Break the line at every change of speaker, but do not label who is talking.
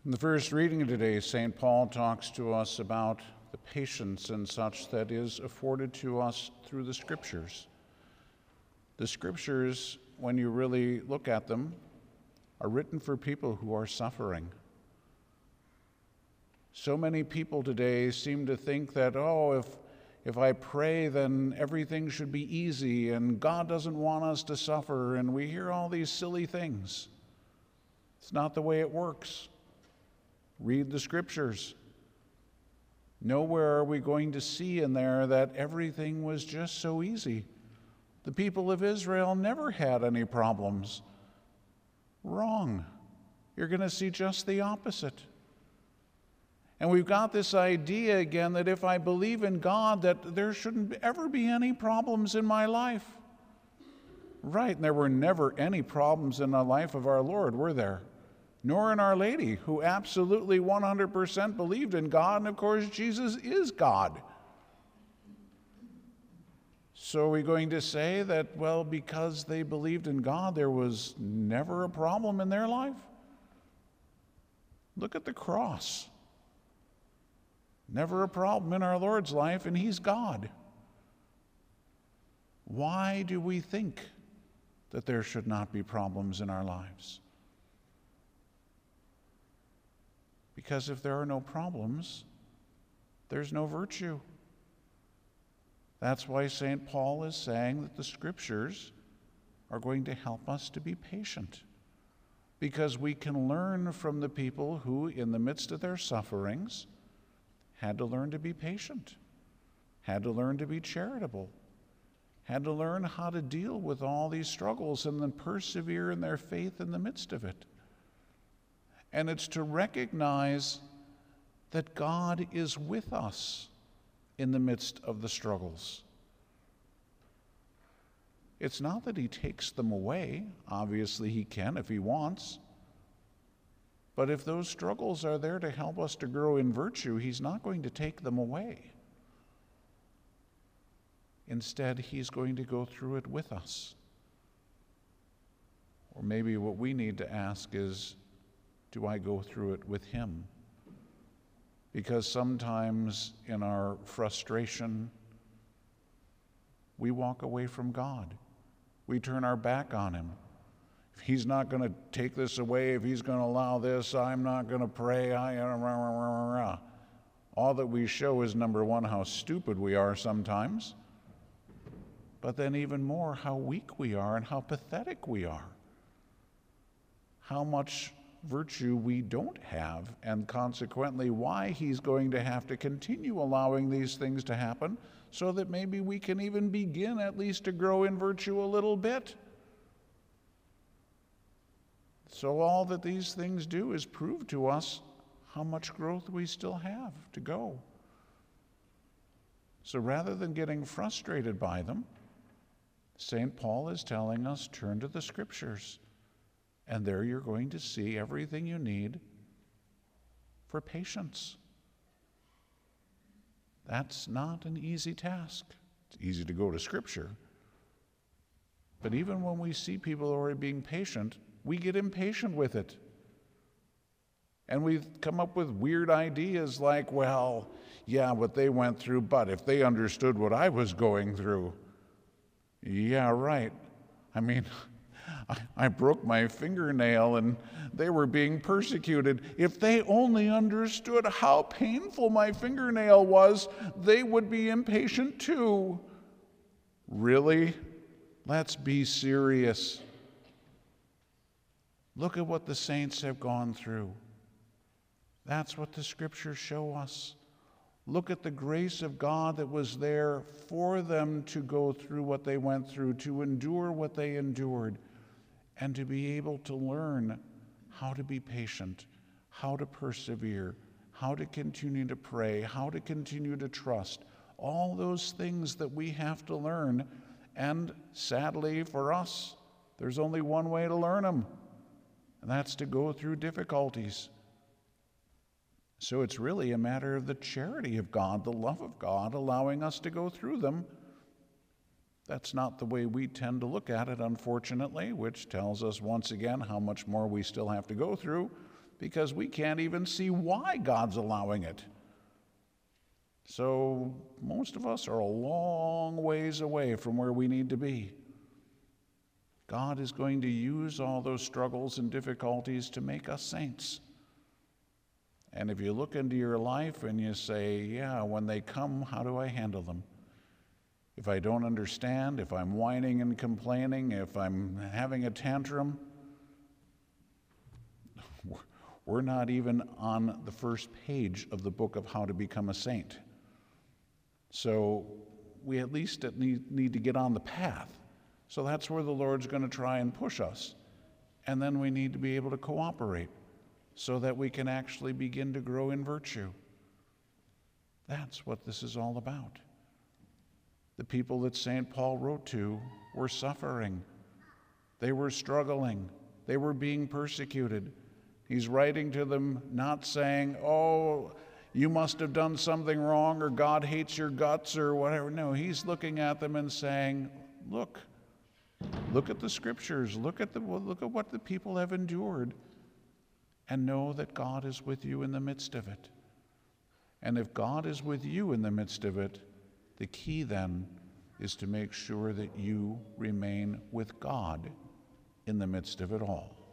In the first reading today, St. Paul talks to us about the patience and such that is afforded to us through the Scriptures. The Scriptures, when you really look at them, are written for people who are suffering. So many people today seem to think that, if I pray, then everything should be easy, and God doesn't want us to suffer, and we hear all these silly things. It's not the way it works. Read the Scriptures. Nowhere are we going to see in there that everything was just so easy. The people of Israel never had any problems. Wrong. You're going to see just the opposite. And we've got this idea again that if I believe in God, that there shouldn't ever be any problems in my life. Right, and there were never any problems in the life of our Lord, were there? Nor in Our Lady, who absolutely 100% believed in God, and of course Jesus is God. So are we going to say that, because they believed in God, there was never a problem in their life? Look at the cross. Never a problem in our Lord's life, and He's God. Why do we think that there should not be problems in our lives? Because if there are no problems, there's no virtue. That's why St. Paul is saying that the Scriptures are going to help us to be patient. Because we can learn from the people who, in the midst of their sufferings, had to learn to be patient, had to learn to be charitable, had to learn how to deal with all these struggles and then persevere in their faith in the midst of it. And it's to recognize that God is with us in the midst of the struggles. It's not that He takes them away. Obviously, He can if He wants. But if those struggles are there to help us to grow in virtue, He's not going to take them away. Instead, He's going to go through it with us. Or maybe what we need to ask is, do I go through it with Him? Because sometimes in our frustration, we walk away from God. We turn our back on Him. If He's not going to take this away, if He's going to allow this, I'm not going to pray. All that we show is, number one, how stupid we are sometimes, but then even more, how weak we are and how pathetic we are. How much virtue we don't have, and consequently why He's going to have to continue allowing these things to happen so that maybe we can even begin at least to grow in virtue a little bit. So all that these things do is prove to us how much growth we still have to go. So rather than getting frustrated by them, St. Paul is telling us, turn to the Scriptures. And there you're going to see everything you need for patience. That's not an easy task. It's easy to go to Scripture. But even when we see people who are being patient, we get impatient with it. And we come up with weird ideas like, what they went through, but if they understood what I was going through. Yeah, right. I broke my fingernail and they were being persecuted. If they only understood how painful my fingernail was, they would be impatient too. Really? Let's be serious. Look at what the saints have gone through. That's what the Scriptures show us. Look at the grace of God that was there for them to go through what they went through, to endure what they endured, and to be able to learn how to be patient, how to persevere, how to continue to pray, how to continue to trust. All those things that we have to learn, and sadly for us, there's only one way to learn them, and that's to go through difficulties. So it's really a matter of the charity of God, the love of God, allowing us to go through them. That's not the way we tend to look at it, unfortunately, which tells us once again how much more we still have to go through. because we can't even see why God's allowing it. So most of us are a long ways away from where we need to be. God is going to use all those struggles and difficulties to make us saints. And if you look into your life and you say, yeah, when they come, how do I handle them? If I don't understand, if I'm whining and complaining, if I'm having a tantrum, we're not even on the first page of the book of How to Become a Saint. So we at least need to get on the path. So that's where the Lord's going to try and push us. And then we need to be able to cooperate so that we can actually begin to grow in virtue. That's what this is all about. The people that St. Paul wrote to were suffering. They were struggling. They were being persecuted. He's writing to them not saying, oh, you must have done something wrong or God hates your guts or whatever. No, he's looking at them and saying, look at the scriptures. Look at what the people have endured and know that God is with you in the midst of it. And if God is with you in the midst of it, the key then is to make sure that you remain with God in the midst of it all.